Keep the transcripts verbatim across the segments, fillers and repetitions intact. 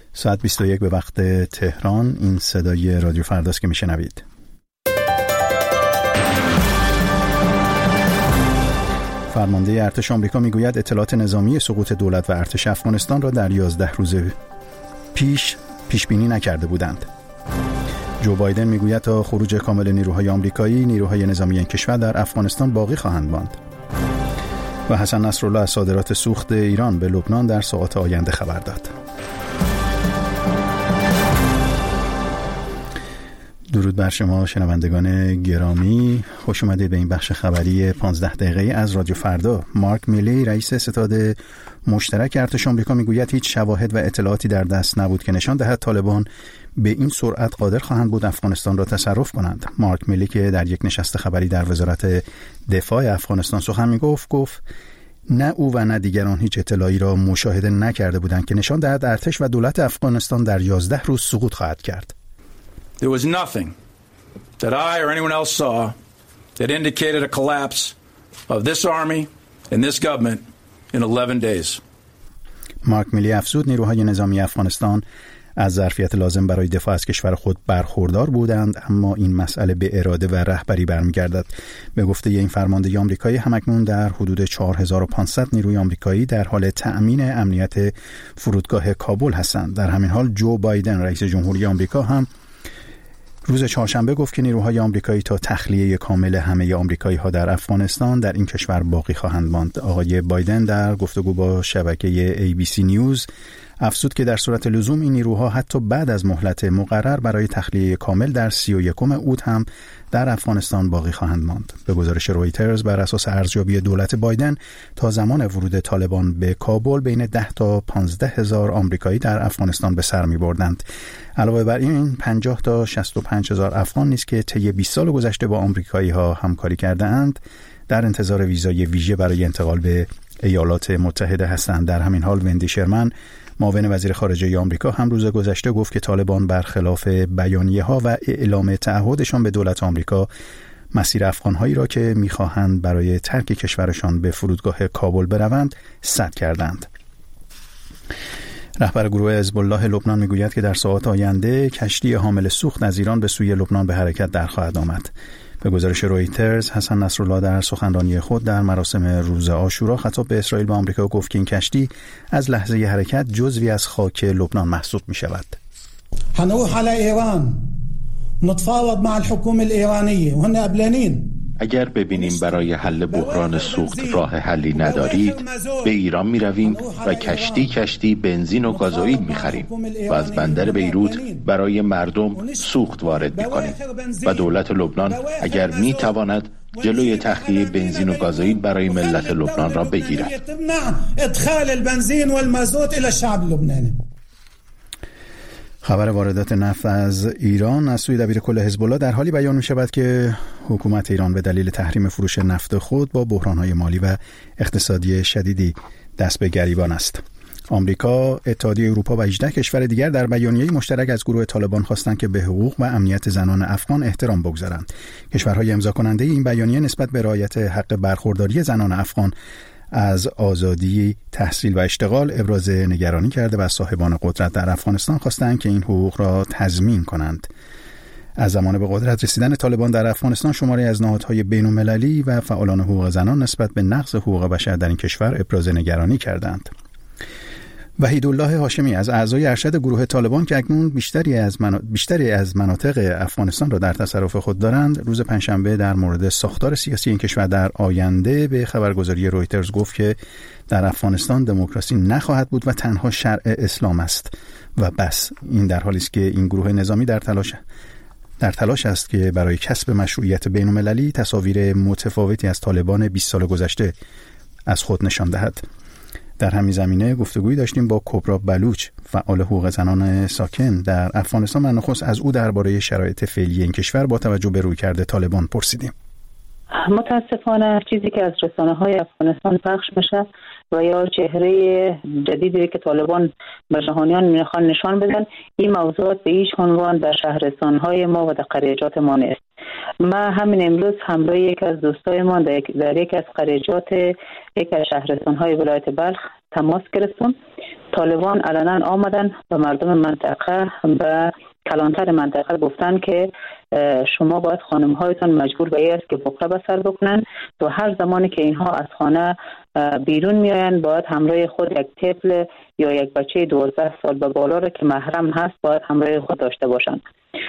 ساعت بیست و یک به وقت تهران. این صدای رادیو فرداست که میشنوید. فرمانده ارتش آمریکا میگوید اطلاعات نظامی سقوط دولت و ارتش افغانستان را در یازده روز پیش پیش بینی نکرده بودند. جو بایدن میگوید تا خروج کامل نیروهای آمریکایی، نیروهای نظامی این کشور در افغانستان باقی خواهند ماند. و حسن نصرالله از صادرات سوخت ایران به لبنان در ساعات آینده خبر داد. درود بر شما شنوندگان گرامی، خوش اومدید به این بخش خبری پانزده دقیقه‌ای از رادیو فردا. مارک میلی رئیس ستاد مشترک ارتش آمریکا میگوید هیچ شواهد و اطلاعاتی در دست نبود که نشان دهد طالبان به این سرعت قادر خواهند بود افغانستان را تصرف کنند. مارک میلی که در یک نشست خبری در وزارت دفاع افغانستان سخن میگفت گفت نه او و نه دیگران هیچ اطلاعی را مشاهده نکرده بودند که نشان دهد ارتش و دولت افغانستان در یازده روز سقوط خواهد کرد. There was nothing that I or anyone else saw that indicated a collapse of this army and this government in eleven days. مارک میلی افزود نیروهای نظامی افغانستان از ظرفیت لازم برای دفاع از کشور خود برخوردار بودند، اما این مسئله به اراده و رهبری برمیگردد. به گفته این فرمانده آمریکایی همکنون در حدود چهار هزار و پانصد نیروی آمریکایی در حال تأمین امنیت فرودگاه کابل هستند. در همین حال جو بایدن رئیس جمهوری آمریکا هم روز چهارشنبه گفت که نیروهای آمریکایی تا تخلیه کامل همه آمریکایی ها در افغانستان در این کشور باقی خواهند ماند. آقای بایدن در گفتگو با شبکه ای بی سی نیوز افزود که در صورت لزوم این نیروها حتی بعد از مهلت مقرر برای تخلیه کامل در سی و یکم اوت هم در افغانستان باقی خواهند ماند. به گزارش رویترز بر اساس ارزیابی دولت بایدن تا زمان ورود طالبان به کابل بین ده تا پانزده هزار آمریکایی در افغانستان به سر می بردند. علاوه بر این پنجاه تا شصت و پنج هزار افغان نیز که طی بیست سال گذشته با آمریکایی ها همکاری کرده اند در انتظار ویزای ویژه برای انتقال به ایالات متحده هستند. در همین حال وندی شرمن معاون وزیر خارجه آمریکا هم روز گذشته گفت که طالبان برخلاف بیانیه‌ها و اعلام تعهدشان به دولت آمریکا مسیر افغان‌هایی را که می‌خواهند برای ترک کشورشان به فرودگاه کابل بروند سد کردند. رهبر گروه حزب الله لبنان میگوید که در ساعات آینده کشتی حامل سوخت از ایران به سوی لبنان به حرکت در خواهد آمد. به گزارش رویترز حسن نصرالله در سخنرانی خود در مراسم روز عاشورا خطاب به اسرائیل و آمریکا گفت که این کشتی از لحظه حرکت جزوی از خاک لبنان محسوب می شود. هنروح على ایران نتفاوض مع الحكومة الإيرانية وهن قبلانين. اگر ببینیم برای حل بحران سوخت راه حلی ندارید به ایران می رویم و کشتی کشتی بنزین و گازوئیل می خریم و از بندر بیروت برای مردم سوخت وارد می کنیم و دولت لبنان اگر می تواند جلوی تخلیه بنزین و گازوئیل برای ملت لبنان را بگیرد. ادخال البنزین والمازوت الى الشعب اللبناني. خبر واردات نفت از ایران از سوی دبیرکل حزب الله در حالی بیان می شود که حکومت ایران به دلیل تحریم فروش نفت خود با بحران‌های مالی و اقتصادی شدیدی دست به گریبان است. آمریکا، اتحادیه اروپا و هجده کشور دیگر در بیانیه‌ای مشترک از گروه طالبان خواستند که به حقوق و امنیت زنان افغان احترام بگذارند. کشورهای امضا کننده این بیانیه نسبت به رعایت حق برخورداری زنان افغان از آزادی تحصیل و اشتغال ابراز نگرانی کرده و صاحبان قدرت در افغانستان خواستند که این حقوق را تضمین کنند. از زمان به قدرت رسیدن طالبان در افغانستان شماری از نهادهای بین‌المللی و فعالان حقوق زنان نسبت به نقض حقوق بشر در این کشور ابراز نگرانی کردند. وحیدالله هاشمی از اعضای ارشد گروه طالبان که اکنون بیشتری از من... بیشتری از مناطق افغانستان را در تصرف خود دارند، روز پنجشنبه در مورد ساختار سیاسی این کشور در آینده به خبرگزاری رویترز گفت که در افغانستان دموکراسی نخواهد بود و تنها شرع اسلام است و بس. این در حالی است که این گروه نظامی در تلاش در تلاش است که برای کسب مشروعیت بین‌المللی تصاویر متفاوتی از طالبان بیست سال گذشته از خود نشان دهد. در همین زمینه گفتگویی داشتیم با کبرا بلوچ، فعال حقوق زنان ساکن در افغانستان و نخست از او درباره شرایط فعلی این کشور با توجه به رویکرد طالبان پرسیدیم. متاسفانه چیزی که از رسانه‌های افغانستان پخش میشه و یا چهره جدیدی که طالبان به جهانیان میخوان نشان بدن، این موضوعات به هیچ عنوان در شهرستان‌های ما و در قریجات ما نیست. ما همین امروز همراه یک از دوستای ما در یک از قریجات یک از شهرستان‌های ولایت بلخ تماس گرفتم. طالبان علنا آمدن به مردم منطقه و کلانتر منطقه گفتن که شما باید خانم هایتان مجبور به این است که بقره به سر بکنن و هر زمانی که اینها از خانه بیرون میآیند باید همراه خود یک طفل یا یک بچه دوازده سال به بالا را که محرم هست باید همراه خود داشته باشند.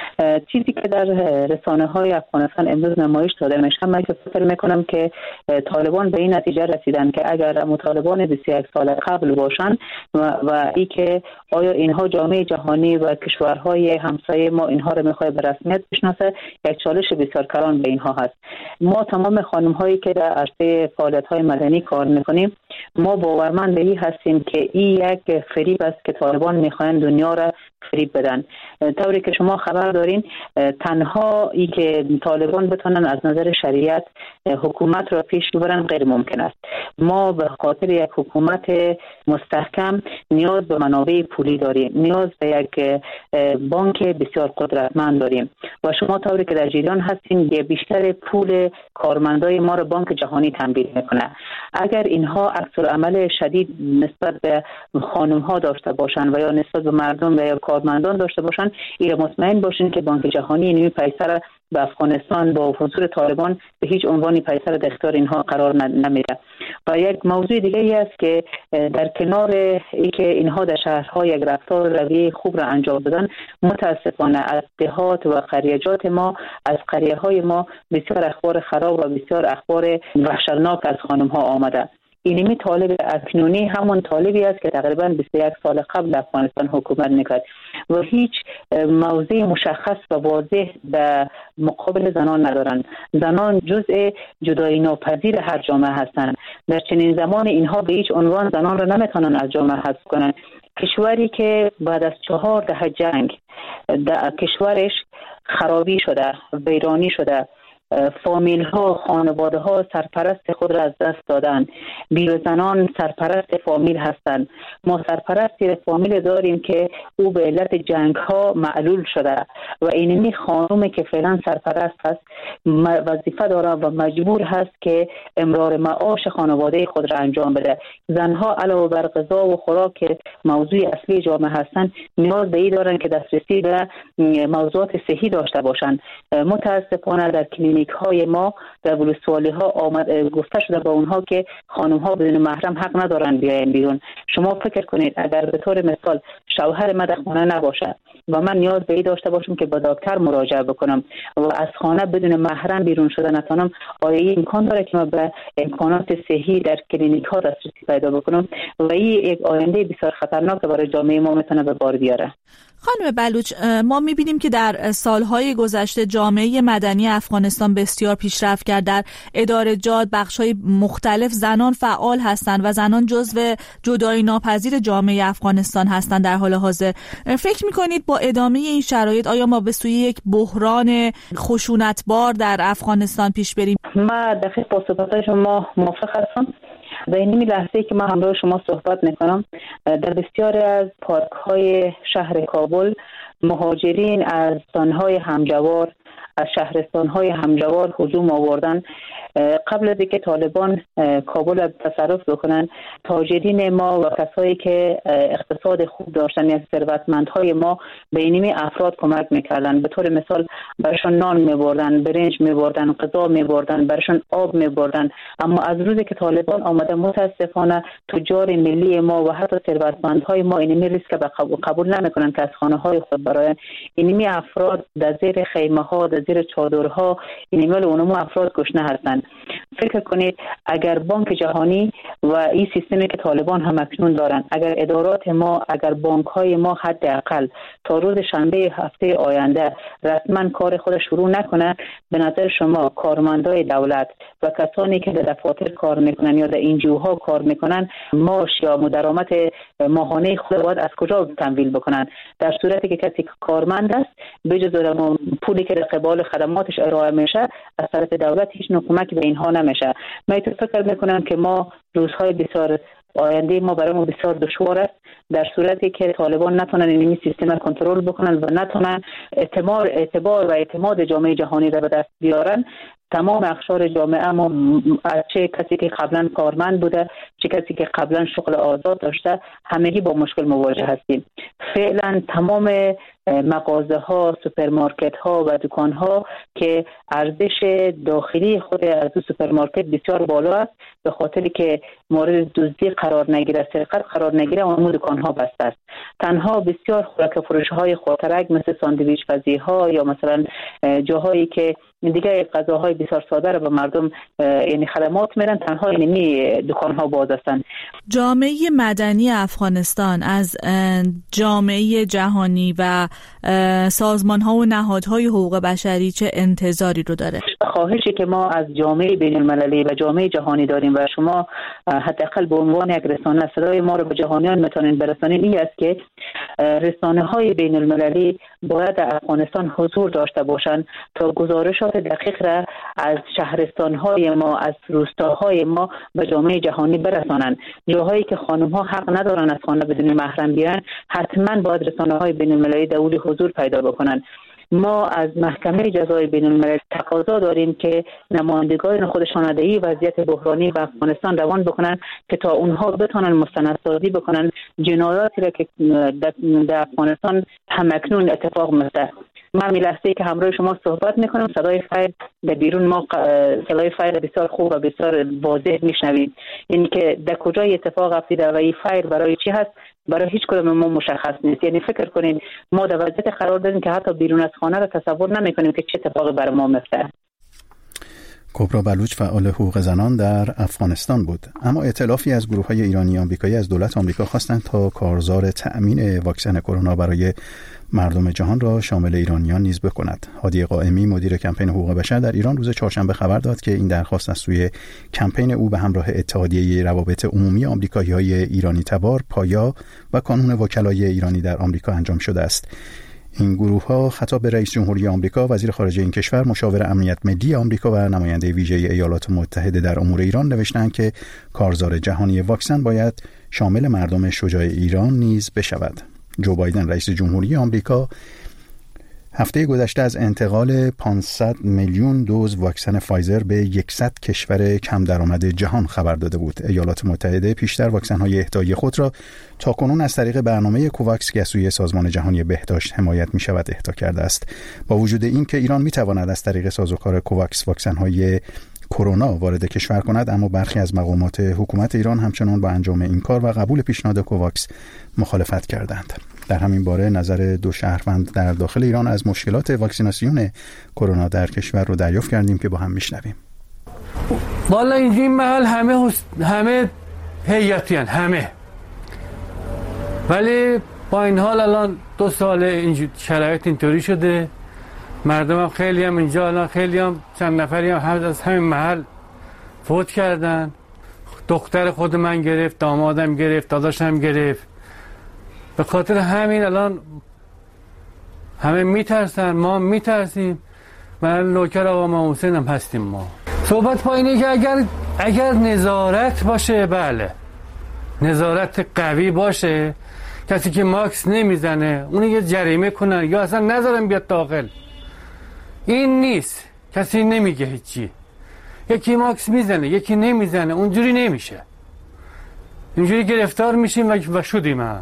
چیزی که در رسانه های افغانستان امروز نمایش داده میشه، من فکر میکنم که طالبان به این نتیجه رسیدن که اگر مطالبان بیست و یک سال قبل باشند و, و ای که آیا اینها جامعه جهانی و کشورهای همسایه ما اینها را میخواد به رسمیت بشناسه، یک چالش بسیار کلان به اینها هست. ما تمام خانم هایی که در عرصه فعالیت های مدنی کار میکنیم، ما باورمند به این هستیم که این یک فریب است که طالبان میخواهند دنیا را فریب بدن. طوری که شما خبر دارین، تنها ای که طالبان بتونن از نظر شریعت حکومت را پیش ببرن غیر ممکن است. ما به خاطر یک حکومت مستحکم نیاز به منابع پولی داریم، نیاز به یک بانک بسیار قدرتمند داریم و شما طوری که در جریان هستین بیشتر پول کارمندای ما را بانک جهانی تمویل میکنه. اگر اینها عکس العمل شدید نسبت به خانم ها داشته باشند و یا نسبت به مردم و یا کارمندان داشته باشند، ایره مطمئن باشین که بانک جهانی این پیسه را به افغانستان با حضور طالبان به هیچ عنوانی پیسه را در اختیار اینها قرار نمیده. و یک موضوع دیگه ای است که در کنار ای که اینها در شهرها یک رفتار رویه خوب را انجام بدن، متاسفانه از دهات و قریجات ما، از قریه های ما بسیار اخبار خراب و بسیار اخبار وحشتناک از خانم ها آمده. اینمی طالب اکنونی همون طالبی است که تقریبا بیست و یک سال قبل افغانستان حکومت میکرد و هیچ موضع مشخص و واضح به مقابل زنان ندارند. زنان جزء جدایی ناپذیر هر جامعه هستند. در چنین زمان اینها به هیچ عنوان زنان را نمیتونن از جامعه حذف کنند. کشوری که بعد از چهار دهه جنگ در کشورش خرابی شده، ویرانی شده، فامیل ها، خانواده ها سرپرست خود را از دست دادن، بیوه‌زنان سرپرست فامیل هستند. ما سرپرستی فامیل داریم که او به علت جنگ ها معلول شده و اینمی خانومی که فعلا سرپرست هست وظیفه داره و مجبور هست که امرار معاش خانواده خود را انجام بده. زنها علاوه بر غذا و خوراک که موضوع اصلی جامعه هستند، نیاز به این دارن که دسترسی به موضوعات صحی داشته باشند. متاسفانه در کلینیک های ما در ولسوالی ها آمد گفته شده با اونها که خانم ها بدون محرم حق ندارن بیاین بیرون. شما فکر کنید اگر به طور مثال شوهر من در خانه نباشه و من نیاز به این داشته باشم که به دکتر مراجعه بکنم و از خانه بدون محرم بیرون شده نتونم، آیا این امکان داره که من به امکانات صحی در کلینیک ها دسترسی پیدا بکنم؟ و این یک آینده بسیار خطرناک برای جامعه ما میتونه به بار بیاره. خانم بلوچ، ما می‌بینیم که در سالهای گذشته جامعه مدنی افغانستان بسیار پیشرفت کرد. در ادارجات، بخش‌های مختلف زنان فعال هستند و زنان جزو جدایی ناپذیر جامعه افغانستان هستند در حال حاضر. فکر می‌کنید با ادامه این شرایط آیا ما به سوی یک بحران خشونتبار در افغانستان پیش بریم؟ ما دقیق با صحبت شما موافق هستم. در این لحظه که من همراه شما صحبت میکنم، در بسیاری از پارک های شهر کابل مهاجرین از استانهای همجوار، از شهرستانهای همجوار هجوم آوردن. قبل از اینکه طالبان کابل را تصرف بکنن، تاجرین ما و کسایی که اقتصاد خوب داشتن از ثروتمندهای ما به اینمی افراد کمک میکردن. به طور مثال برشان نان میبردن، برنج میبردن، غذا میبردن، برشان آب میبردن. اما از روزی که طالبان آمده، متاسفانه تجار ملی ما و حتی ثروتمندهای ما اینمی ریسک قبول نمیکنن که از خانه های خود براین. اینمی افراد در زیر خیمه ها، در زیر چادرها، اینمی اونمو افراد گشنه هستند. فکر کنید اگر بانک جهانی و این سیستمی که طالبان هم اکنون دارن، اگر ادارات ما، اگر بانک های ما حداقل تا روز شنبه هفته آینده رسما کار خود شروع نکنه، به نظر شما کارمندای دولت و کسانی که در دفاتر کار میکنن یا در انجیوها کار میکنن معاش یا درآمد ماهانه خود باید از کجا تمویل بکنن؟ در صورتی که کسی کارمند است بجز پولی که در قبال خدماتش ارائه میشه از طرف دولت هیچ نوع کمکی به اینها نمیشه. من تو فکر میکنم که ما روزهای بسیار آینده ما برای ما بسیار دشوار است در صورتی که طالبان نتونن این سیستم کنترل بکنن و نتونن اعتبار اعتبار و اعتماد جامعه جهانی را به دست بیارن. تمام اقشار جامعه، ما از چه کسی که قبلا کارمند بوده، چه کسی که قبلا شغل آزاد داشته، همگی با مشکل مواجه هستیم. فعلا تمام مغازه ها، سوپرمارکت ها و دکان ها که ارزش داخلی خود از سوپرمارکت بسیار بالا است، به خاطر که مورد دزدی قرار نگیره، سرقت قرار نگیره، اون دکان ها بسته است. تنها بسیار خوراک فروش های خاطرک مثل ساندویچ پزی ها یا مثلا جاهایی که دیگه غذاهای بسیار ساده رو به مردم یعنی خدمات میدن، تنها اینمی دکان ها باز هستند. جامعه مدنی افغانستان از جامعه جهانی و سازمان ها و نهادهای حقوق بشری چه انتظاری رو داره؟ خواهشی که ما از جامعه بین المللی و جامعه جهانی داریم و شما حداقل به عنوان یک رسانه صدای ما رو به جهانیان میتونین برسانین، این است که رسانه های بین المللی باید در افغانستان حضور داشته باشند تا گزارشات دقیق را از شهرستان های ما، از روستاهای ما به جامعه جهانی برسانند. جاهایی که خانم ها حق ندارن از خانه بدون محرم بیان، حتما باید رسانه های بین المللی دولی حضور پیدا بکنن. ما از محکمه جزای بین الملل تقاضا داریم که نمایندگان خودشان در وضعیت بحرانی و افغانستان روان بکنن که تا اونها بتونن مستندسازی بکنن جنایاتی را که در افغانستان همکنون اتفاق میفته. من می لحظه‌ای که همراه شما صحبت میکنم صدای فایل در بیرون ما صدای فایل بسیار خوب و بسیار واضح میشنویم، یعنی که در کجا اتفاق افتاده و این فایل برای چی هست برای هیچ کدوم ما مشخص نیست. یعنی فکر کنین ما در وضعیت قرار داریم که حتی بیرون از خانه را تصور نمیکنیم که چه اتفاقی برای ما میفته. کبرا بلوچ فعال حقوق زنان در افغانستان بود. اما ائتلافی از گروه‌های ایرانی آمریکایی از دولت آمریکا خواستند تا کارزار تأمین واکسن کرونا برای مردم جهان را شامل ایرانیان نیز بکند. هادی قائمی مدیر کمپین حقوق بشر در ایران روز چهارشنبه خبر داد که این درخواست از سوی کمپین او به همراه اتحادیه روابط عمومی آمریکایی‌های ایرانی تبار، پایا و کانون وکلای ایرانی در آمریکا انجام شده است. این گروه‌ها خطاب به رئیس جمهوری آمریکا، وزیر خارجه این کشور، مشاور امنیت ملی آمریکا و نماینده ویژه ایالات متحده در امور ایران نوشتند که کارزار جهانی واکسن باید شامل مردم شجاع ایران نیز بشود. جو بایدن رئیس جمهوری آمریکا هفته گذشته از انتقال پانصد میلیون دوز واکسن فایزر به صد کشور کم درآمد جهان خبر داده بود. ایالات متحده پیشتر واکسن‌های اهدایی خود را تاکنون از طریق برنامه کوواکس که از سوی سازمان جهانی بهداشت حمایت می‌شود اهدا کرده است. با وجود این که ایران می‌تواند از طریق سازوکار کوواکس واکسن‌های کرونا وارد کشور کند، اما برخی از مقامات حکومت ایران همچنان با انجام این کار و قبول پیشنهاد کوواکس مخالفت کردند. در همین باره نظر دو شهروند در داخل ایران از مشکلات واکسیناسیون کرونا در کشور رو دریافت کردیم که با هم میشنویم. والا این محل همه همه هیئتیان همه، ولی با این حال الان دو سال این شرایط اینطوری شده، مردم هم خیلی هم اینجا الان خیلی هم چند نفری هم از همین محل فوت کردن. دختر خود من گرفت، دامادم گرفت، داداشم گرفت. به خاطر همین الان همه میترسن، ما میترسیم. من نوکر آقا امام حسین هم هستیم. ما صحبت با اینه که اگر اگر نظارت باشه، بله نظارت قوی باشه، کسی که ماکس نمیزنه اون یه جریمه کنن یا اصلا نذارن بیاد داخل. این نیست، کسی نمیگه هیچی. یکی ماکس میزنه یکی نمیزنه، اونجوری نمیشه. اینجوری گرفتار میشیم و شدیم. هم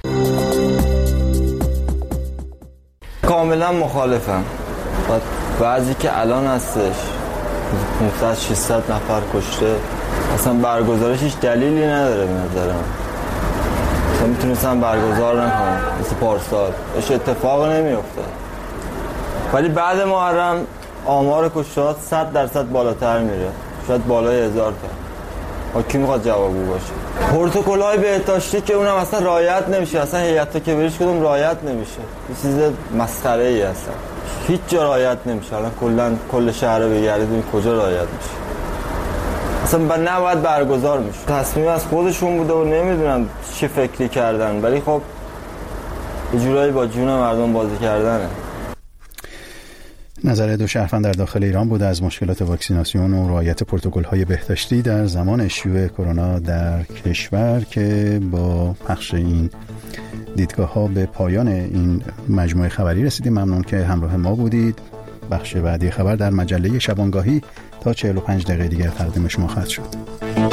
کاملا مخالفم. بعضی که الان هستش پانصد ششصد نفر کشته، اصلا برگزارش هیچ دلیلی نداره به نظرم. اصلا میتونستم برگزار نکنم مثل پارسال، اش اتفاق نمیفته. ولی بعد محرم آمار کشته‌ها صد درصد بالاتر میره، شاید بالای هزار تا. کی میخواد جوابگو باشه؟ پروتکل‌های بهداشتی که اونم اصلا رعایت نمیشه، اصلا هیئت کبیرش کدوم رعایت نمیشه. یه چیز مسخره‌ای هستن، هیچ جا رعایت نمیشه. الان کلا کل شهر رو بگردید کجا رعایت میشه؟ اصلا نباید برگزار میشه. تصمیم از خودشون بوده و نمیدونم چه فکری کردن، ولی خب یه جورایی با جون مردم بازی کردنه. نظر دو شهروند در داخل ایران بود از مشکلات واکسیناسیون و رعایت پروتکل‌های بهداشتی در زمان شیوع کرونا در کشور که با پخش این دیدگاه‌ها به پایان این مجموعه خبری رسیدیم. ممنون که همراه ما بودید. بخش بعدی خبر در مجله شبانگاهی تا چهل و پنج دقیقه دیگر تقدیم شما خواهد شد.